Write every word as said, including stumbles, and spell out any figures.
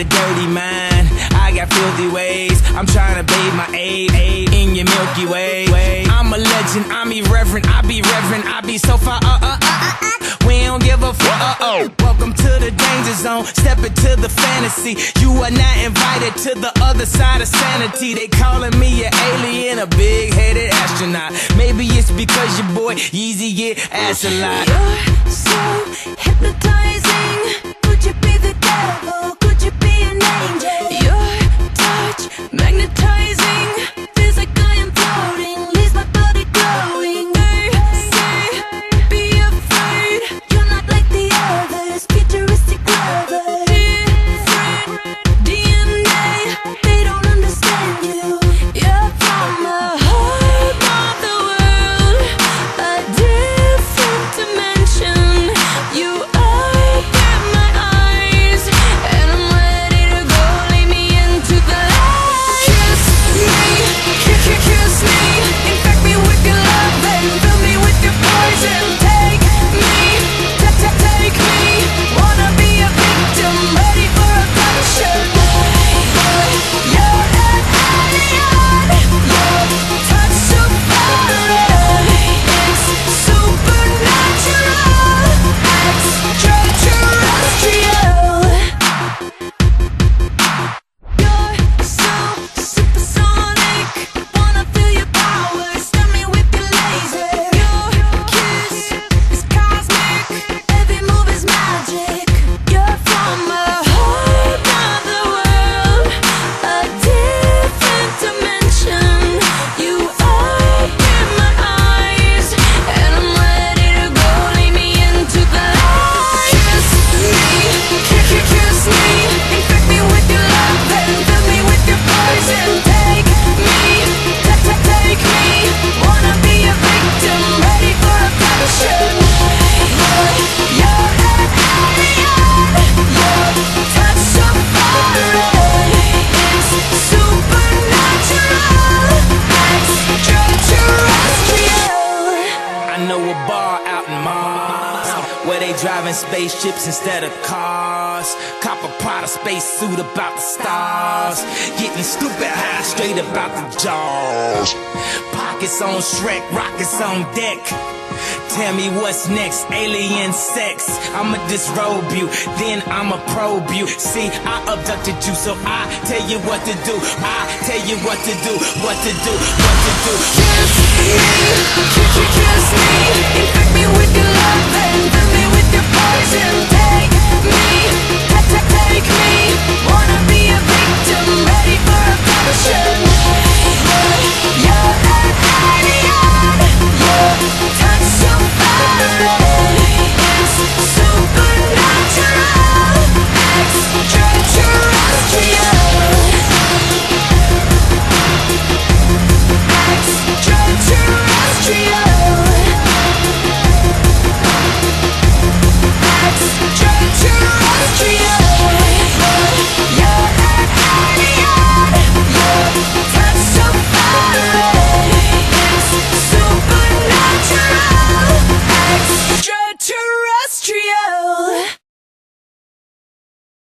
a dirty mind, I got filthy ways. I'm trying to bathe my aid, aid in your Milky Way. I'm a legend, I'm irreverent, I be reverent, I be so far, uh, uh, uh, uh, uh. We don't give a fuck, uh, oh. Welcome to the danger zone, step into the fantasy. You are not invited to the other side of sanity. They calling me an alien, a big-headed astronaut. Maybe it's because your boy Yeezy get ass a lot. You're so hypnotizing. Could you be the devil? Could you be an angel? Your touch magnetizing. Feels like I am floating, leaves my body glowing. They say, be afraid. You're not like the others, futuristic lovers. Different D N A, they don't understand you. You're from a whole other world, a different dimension. You open my eyes, and I'm ready to go. Lead me into the light. Kiss me, kiss, kiss, kiss me. Infect me with your love and fill me with your poison. Take me, take, take, take me. Wanna be a victim, ready for a passion. You're an alien. Your touch so foreign. It's supernatural, extraterrestrial. You're so supersonic. Wanna feel your power, stun me with your laser. Your kiss is cosmic, every move is magic. You're from a whole other world, a different dimension. You open my eyes, and I'm ready to go. Lead me into the light. Kiss me, kiss, kiss, kiss me. Infect me with your love and fill me with your poison. Take me, take, take, take me. Wanna be a victim, ready for a passion. You're an alien. Your touch so foreign. It's supernatural, extraterrestrial. I know a bar out in Mars where they driving spaceships instead of cars. Cop a Prada spacesuit about the stars. Getting stupid high straight about the jaws. Pockets on Shrek, rockets on deck. Tell me what's next, alien sex. I'ma disrobe you, then I'ma probe you. See, I abducted you, so I tell you what to do. I tell you what to do, what to do, what to do. Kiss me, kiss, kiss, kiss